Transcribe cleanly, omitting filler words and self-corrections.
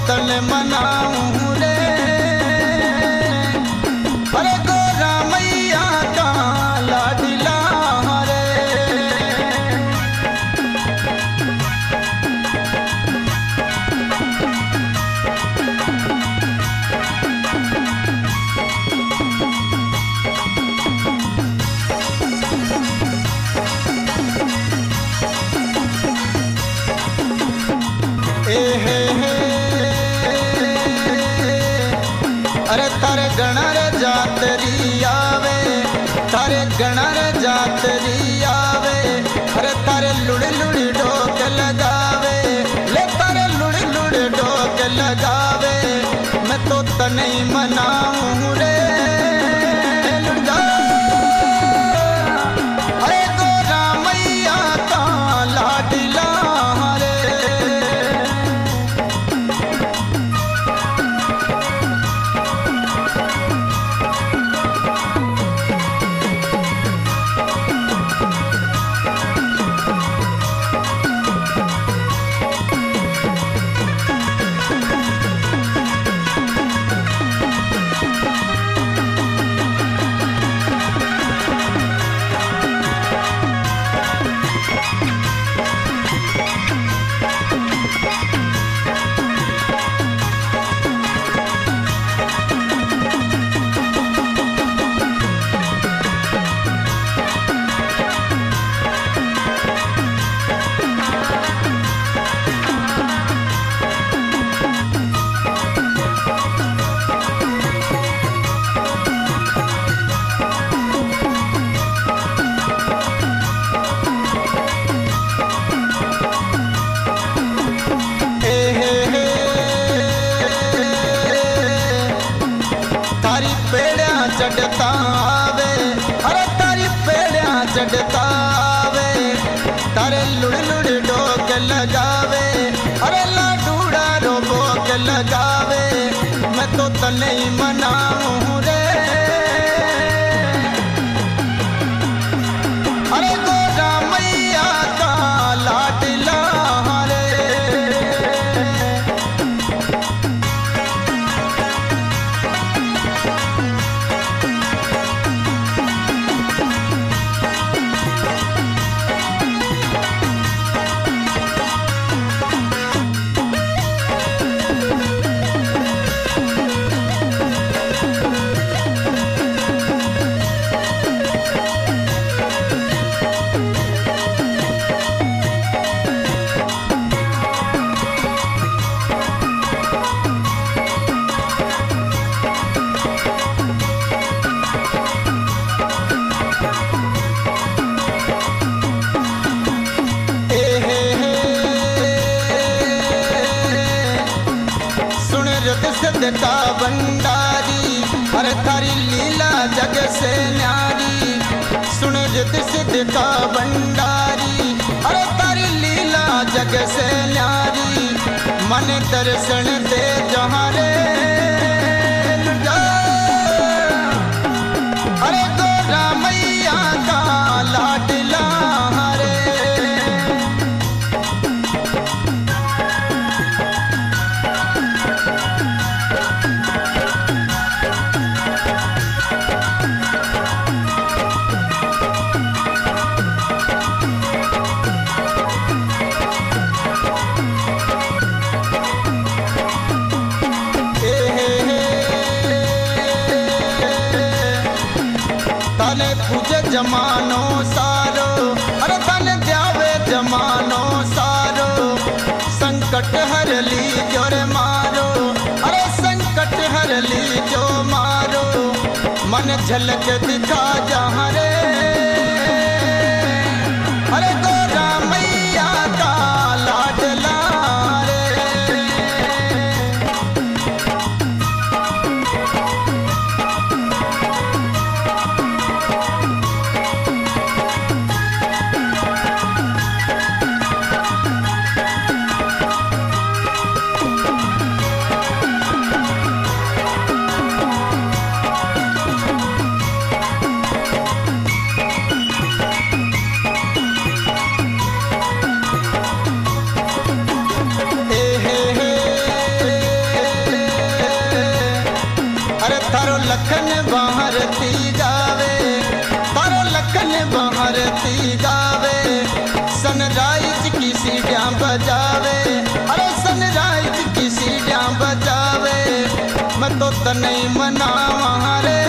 तन मनाऊं रे। अरे गोरा मैया का लाडला रे। अरे तारे गणर जातरी आवे, तारे गणर जातरी आवे। अरे तारे लुड़ लुड़ डोक लगावे, ले तारे लुड़ लुड़ डोक लगावे। मैं तो तने मनाऊं रे। अरे गोरा मैया का लाडला रे। चढ़ता आवे, अरे तारी पेड़िया चढ़ता आवे। तारे लुड़ लुड़ डोक लगावे, अरे लाडूड़ा रोबोक लगावे। मैं तो तने ही मनाऊं रे। अरे गोरा मैया का लाडला रे। सिद्ध का भंडारी, अरे थारी लीला जग से न्यारी। सुन रित सिद्ध का भंडारी, अरे तारी लीला जग से न्यारी। मन दर्शन दे जहाँ रे। अरे गोरा मैया का लाडला रे। ताने पूजे जमानो सारो, अरे ताने द्यावे जमानो सारो। संकट हर ली जो रे मारो, अरे संकट हर ली जो मारो। मन झलक दिखा जहाँ रे। अरे गोरा मैया का लाडला रे। लखन बहरती गावे, तारे लखन बहरती गावे। सनराइज की सीढ़ियाँ बजावे, अरे सनराइज की सीढ़ियाँ बजावे। मैं तो तनई मनावा रे,